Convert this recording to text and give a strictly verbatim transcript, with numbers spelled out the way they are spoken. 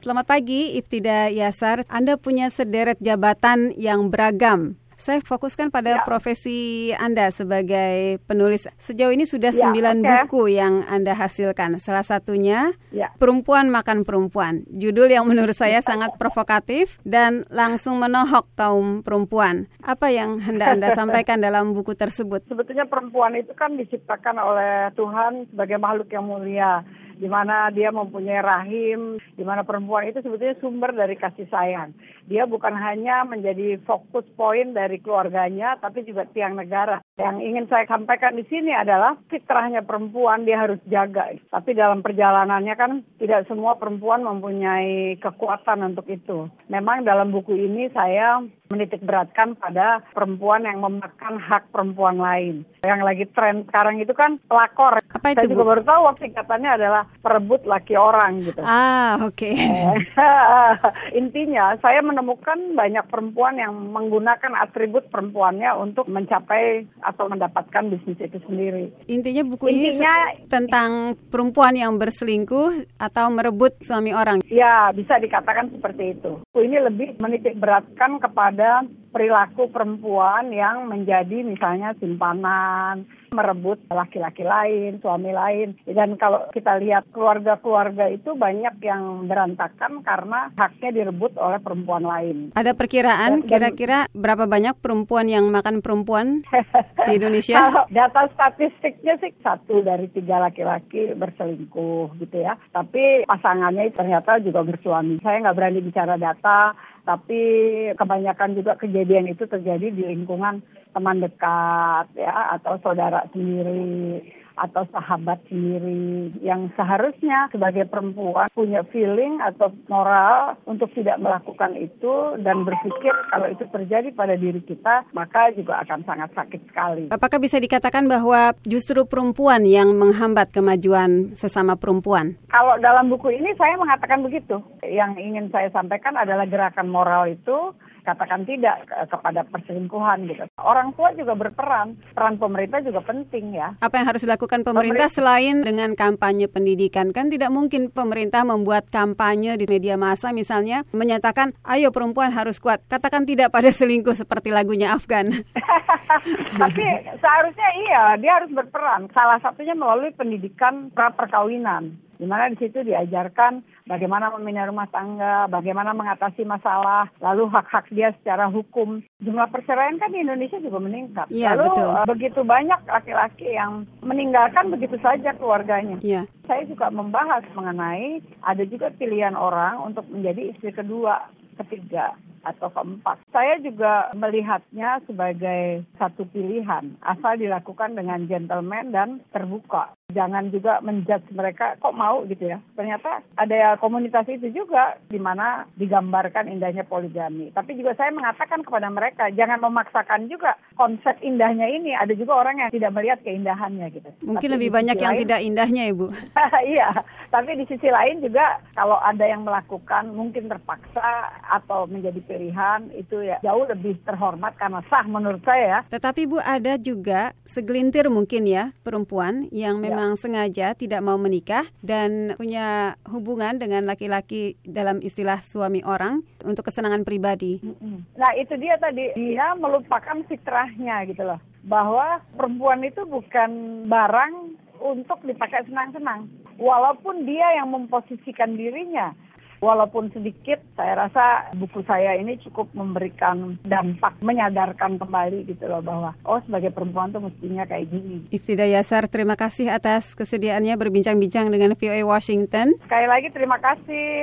Selamat pagi, Iftida Yasar. Anda punya sederet jabatan yang beragam. Saya fokuskan pada ya. profesi Anda sebagai penulis. Sejauh ini sudah ya, sembilan okay. buku yang Anda hasilkan. Salah satunya ya. Perempuan Makan Perempuan. Judul yang menurut saya sangat provokatif dan langsung menohok kaum perempuan. Apa yang hendak Anda sampaikan dalam buku tersebut? Sebetulnya perempuan itu kan diciptakan oleh Tuhan sebagai makhluk yang mulia, di mana dia mempunyai rahim, di mana perempuan itu sebetulnya sumber dari kasih sayang. Dia bukan hanya menjadi fokus poin dari keluarganya, tapi juga tiang negara. Yang ingin saya sampaikan di sini adalah fitrahnya perempuan dia harus jaga. Tapi dalam perjalanannya kan tidak semua perempuan mempunyai kekuatan untuk itu. Memang dalam buku ini saya menitik beratkan pada perempuan yang memakan hak perempuan lain. Yang lagi tren sekarang itu kan pelakor. Apa itu, saya juga Bu? baru tahu singkatannya adalah perebut laki orang gitu. Ah, oke. Okay. Intinya saya menemukan banyak perempuan yang menggunakan atribut perempuannya untuk mencapai atau mendapatkan bisnis itu sendiri. Intinya buku Intinya, ini tentang perempuan yang berselingkuh atau merebut suami orang. Ya, bisa dikatakan seperti itu. Buku ini lebih menitik beratkan kepada perilaku perempuan yang menjadi misalnya simpanan, merebut laki-laki lain, suami lain. Dan kalau kita lihat keluarga-keluarga itu banyak yang berantakan karena haknya direbut oleh perempuan lain. Ada perkiraan dan, kira-kira berapa banyak perempuan yang makan perempuan di Indonesia? Kalau data statistiknya sih satu dari tiga laki-laki berselingkuh gitu ya. Tapi pasangannya ternyata juga bersuami. Saya nggak berani bicara data, tapi kebanyakan juga kejadian itu terjadi di lingkungan teman dekat ya, atau saudara sendiri atau sahabat sendiri yang seharusnya sebagai perempuan punya feeling atau moral untuk tidak melakukan itu dan berpikir kalau itu terjadi pada diri kita maka juga akan sangat sakit sekali. Apakah bisa dikatakan bahwa justru perempuan yang menghambat kemajuan sesama perempuan? Kalau dalam buku ini saya mengatakan begitu. Yang ingin saya sampaikan adalah gerakan moral itu katakan tidak kepada perselingkuhan gitu. Orang tua juga berperan, peran pemerintah juga penting ya. Apa yang harus dilakukan pemerintah, pemerintah selain dengan kampanye pendidikan? Kan tidak mungkin pemerintah membuat kampanye di media massa misalnya menyatakan ayo perempuan harus kuat. Katakan tidak pada selingkuh seperti lagunya Afgan. Tapi seharusnya iya, dia harus berperan. Salah satunya melalui pendidikan pra perkawinan, di mana di situ diajarkan bagaimana membina rumah tangga, bagaimana mengatasi masalah, lalu hak-hak dia secara hukum. Jumlah perceraian kan di Indonesia juga meningkat. Ya, lalu betul. begitu banyak laki-laki yang meninggalkan begitu saja keluarganya. Ya. Saya juga membahas mengenai ada juga pilihan orang untuk menjadi istri kedua, ketiga, atau keempat. Saya juga melihatnya sebagai satu pilihan, asal dilakukan dengan gentleman dan terbuka. Jangan juga menjudge mereka, kok mau gitu ya. Ternyata ada ya komunitas itu juga, di mana digambarkan indahnya poligami. Tapi juga saya mengatakan kepada mereka, jangan memaksakan juga konsep indahnya ini. Ada juga orang yang tidak melihat keindahannya gitu. Mungkin tapi lebih banyak yang lain, tidak indahnya, Ibu. Iya, tapi di sisi lain juga kalau ada yang melakukan mungkin terpaksa atau menjadi pilihan, itu ya jauh lebih terhormat karena sah menurut saya. Tetapi Bu, ada juga segelintir mungkin ya perempuan yang memang ya. sengaja tidak mau menikah dan punya hubungan dengan laki-laki dalam istilah suami orang untuk kesenangan pribadi. Nah itu dia tadi, dia melupakan fitrahnya gitu loh, bahwa perempuan itu bukan barang untuk dipakai senang-senang. Walaupun dia yang memposisikan dirinya, walaupun sedikit, saya rasa buku saya ini cukup memberikan dampak, menyadarkan kembali gitu loh bahwa oh sebagai perempuan tuh mestinya kayak gini. Iftida Yasar, terima kasih atas kesediaannya berbincang-bincang dengan V O A Washington. Sekali lagi terima kasih.